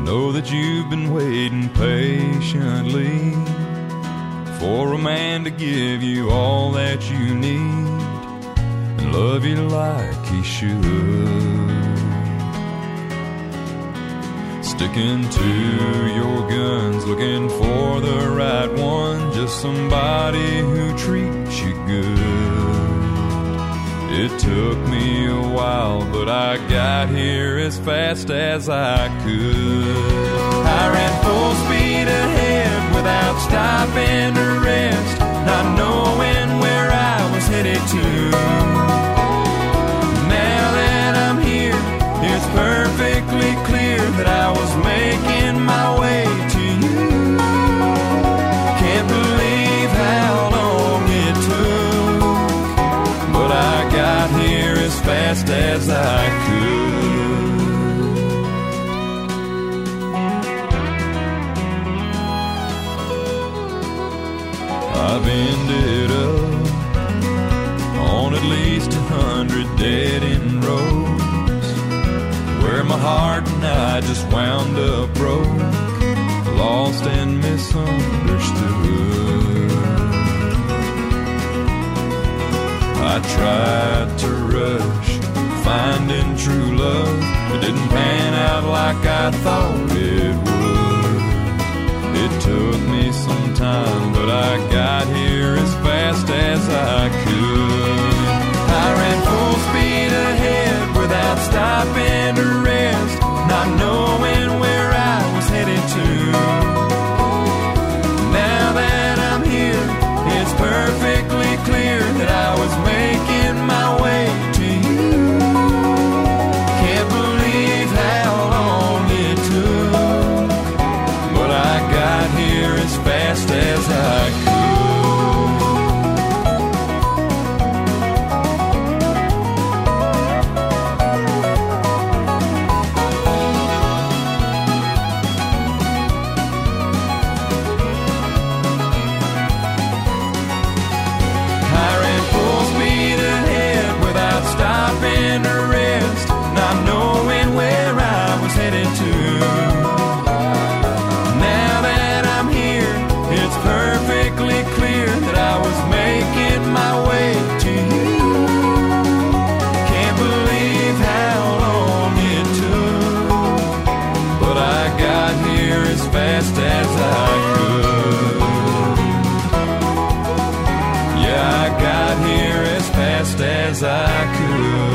know that you've been waiting patiently for a man to give you all that you need and love you like he should. Sticking to your guns, looking for the right one, just somebody who treats you good. It took me a while, but I got here as fast as I could. I ran full speed ahead without stopping to rest, not knowing where I was headed to. Now that I'm here, it's perfectly clear that I was making my way to you. Can't believe how long it took, but I got here as fast as I could. I've ended up on at least 100 dead-end roads, where my heart and I just wound up broke, lost and misunderstood. I tried to rush finding true love, it didn't pan out like I thought it would. It took me some time, but I got here as fast as I could. I ran full speed ahead without stopping to rest, not knowing where I was headed to. Now that I'm here, it's perfectly clear that I was making my way to you. Can't believe how long it took, but I got here as fast as I could. Fast as I could. Yeah, I got here as fast as I could.